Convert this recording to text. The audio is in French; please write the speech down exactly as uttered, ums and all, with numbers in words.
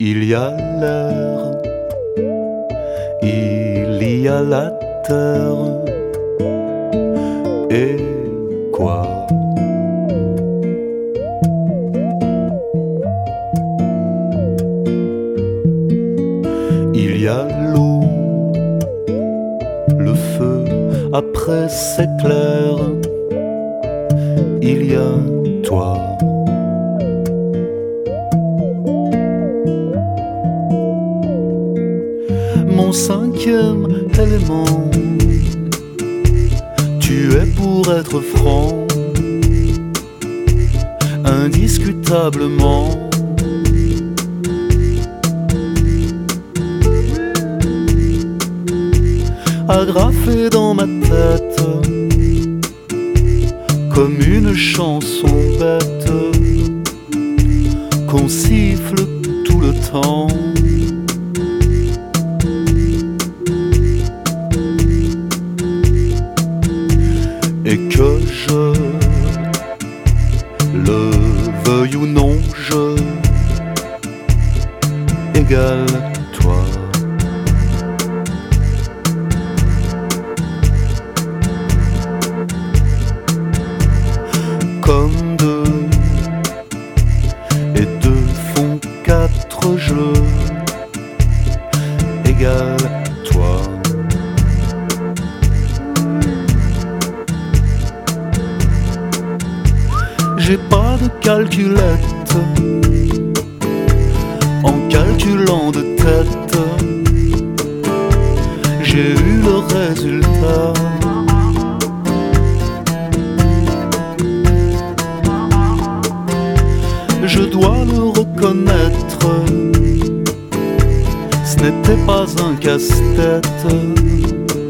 Il y a l'air, il y a la terre, et quoi? Il y a l'eau, le feu, après c'est clair, il y a toi. Mon cinquième élément, tu es pour être franc, indiscutablement. Agrafé dans ma tête, comme une chanson bête, qu'on siffle tout le temps. Et que je le veuille ou non, je égale toi. Comme deux et deux font quatre, je égale toi. J'ai pas de calculette, en calculant de tête, j'ai eu le résultat. Je dois le reconnaître, ce n'était pas un casse-tête.